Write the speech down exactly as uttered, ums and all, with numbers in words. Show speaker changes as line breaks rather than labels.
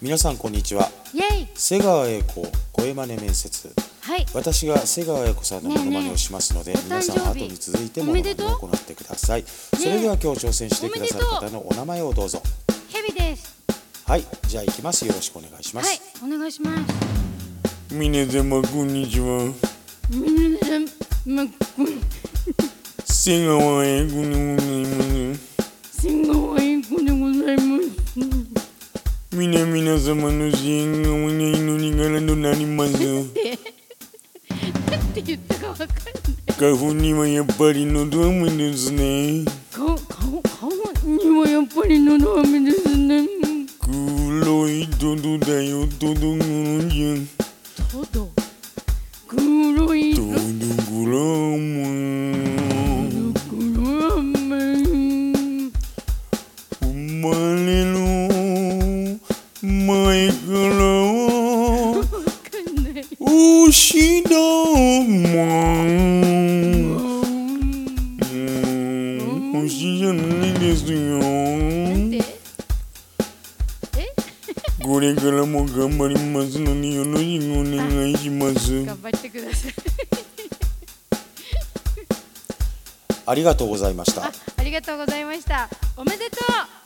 皆さんこんにちは。
イェイ。
瀬川栄子声真似面接、
はい。
私が瀬川栄子さんのモノマネをしますので、
ねえねえ
皆さん後に続いてモノマネを行ってください。それでは今日挑戦してくださる方のお名前をどうぞ。
ヘビです。
はい、じゃあ行きます。よろしくお願いします。
はい、お願いします。
皆様こんにちは。
皆様こん
瀬川栄子でございます。
瀬川栄子でございます。
皆皆様の支援がお願いの力となります。
なんて言ったかわかんない。
花粉にはやっぱりのど飴ですね。
顔、顔、顔にはやっぱりのど飴ですね。
黒いトドだよ、トドゴロじゃん。
トド黒い
トドゴロム
黒飴
生まれる前から
わかんない。
牛だもん。牛じゃないですよ。
なんて
これからも頑張りますのでよろしくお願いします。
頑張ってください。
ありがとうございました。
あ、ありがとうございました。おめでとう。